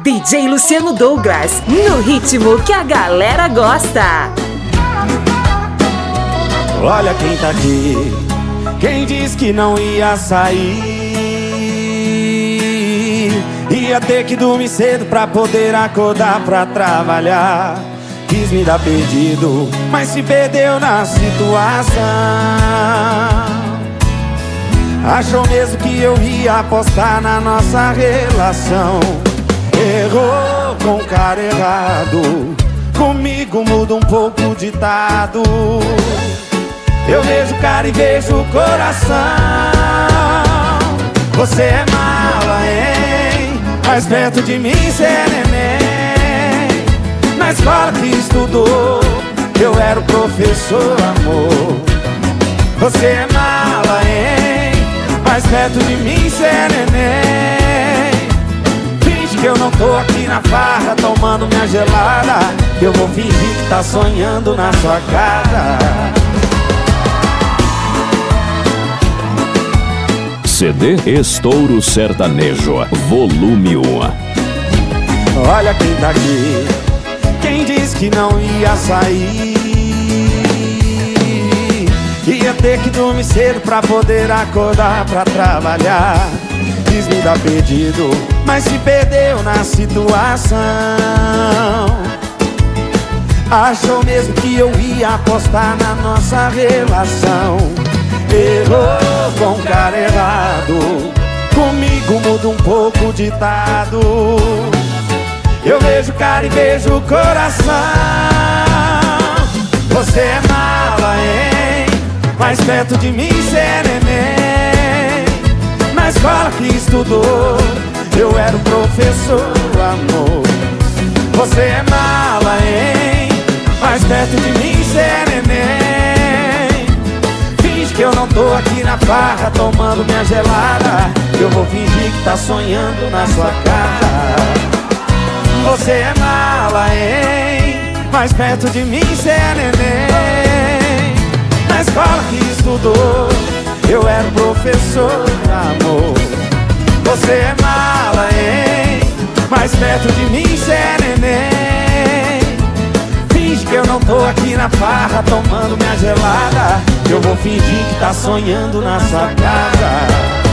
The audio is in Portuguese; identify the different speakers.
Speaker 1: DJ Luciano Douglas, no ritmo que a galera gosta.
Speaker 2: Olha quem tá aqui, quem disse que não ia sair. Ia ter que dormir cedo pra poder acordar pra trabalhar. Quis me dar perdido, mas se perdeu na situação. Achou mesmo que eu ia apostar na nossa relação. Errou com o cara errado, comigo muda um pouco o ditado. Eu vejo o cara e vejo o coração. Você é mala, hein? Mais perto de mim cê é neném. Na escola que estudou, eu era o professor, amor. Você é mala, hein? Mais perto de mim cê é neném. Finge que eu não tô aqui na farra tomando minha gelada. Eu vou fingir que tá sonhando na sua casa.
Speaker 3: CD Estouro Sertanejo, volume 1.
Speaker 2: Olha quem tá aqui, quem disse que não ia sair. Ia ter que dormir cedo pra poder acordar pra trabalhar. Quis me dar perdido, mas se perdeu na situação. Achou mesmo que eu ia apostar na nossa relação. Errou com o cara errado, comigo muda um pouco o ditado. Eu vejo o cara e vejo o coração. Você é mala, hein? Mais perto de mim cê é neném. Na escola que estudou, eu era o professor, amor. Você é mala, hein? Mais perto de mim cê é neném. Finge que eu não tô aqui na farra tomando minha gelada. Eu vou fingir que tá sonhando na sua casa. Você é mala, hein? Mais perto de mim cê é neném. Na escola que estudou, eu era o professor, amor. Você é mala, hein? Mais perto de mim cê é neném. Finge que eu não tô aqui na farra tomando minha gelada. Eu vou fingir que tá sonhando na sua casa.